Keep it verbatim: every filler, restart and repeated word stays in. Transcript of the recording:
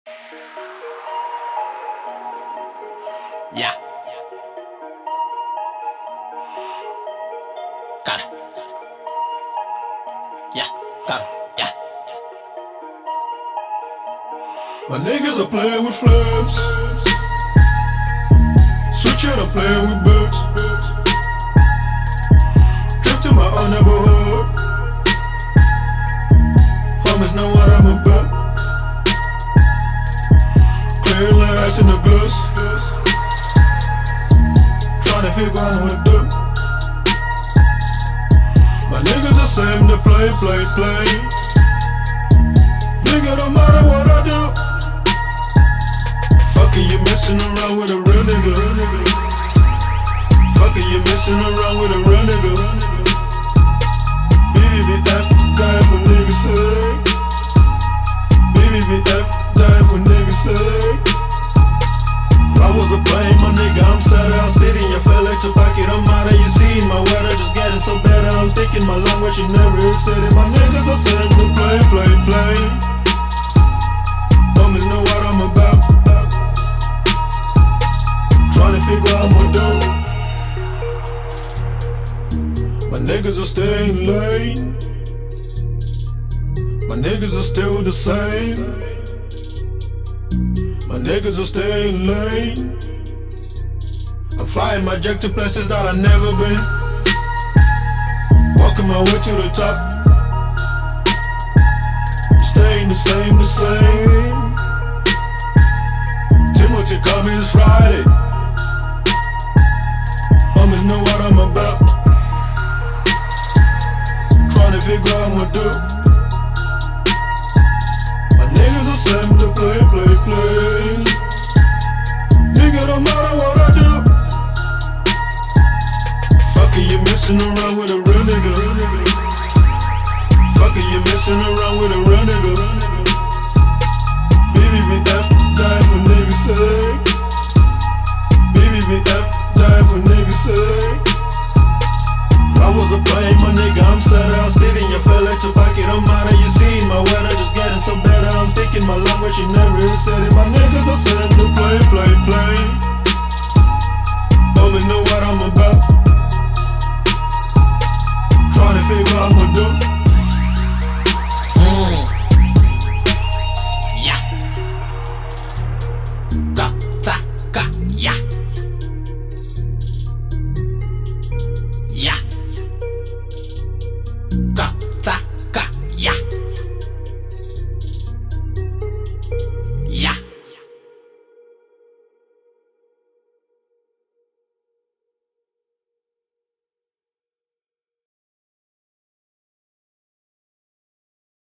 Yeah. Got it. Yeah. Got it. Yeah. My niggas are playing with flames. Switch it, I'm playing with birds. Trip to my own neighborhood. Homies know what I'm about. Clear lights in the glass. Tryna figure out what to do. My niggas are same to play, play, play. Nigga, don't matter what I do. Fuck it, you messing around with a real nigga. Fuck it, you messing around with a real nigga. Baby, be that dying for niggas' sake. Baby, be that dying for niggas' sake. I was a plane, my nigga, I'm sad I was spitting. You fell at your pocket, I'm out of your seat. My weather just getting so bad, I'm sticking my language, you never said it. My niggas are saying to play, play, play. Homies know what I'm about. Trying to figure out what to do. My niggas are staying late. My niggas are still the same. My niggas are staying late. I'm flying my jet to places that I've never been. Walking my way to the top. I'm staying the same, the same. Timothy called me this Friday. Homies know what I'm about. Trying to figure out what to do. My niggas are same to play, play, play. Nigga, don't matter what I do. Fuck it, you messing around with a real nigga. Fuck it, you messing around with a real nigga. Baby, be that dying for niggas' sake. Baby, be that dying for niggas' sake. I was a plane, my nigga, I'm sad I was spitting. You fell at your pocket, I'm out of your seat. My weather just getting so bad, I'm speaking my language, you never said it. My niggas are saying to play, play, play. Homies know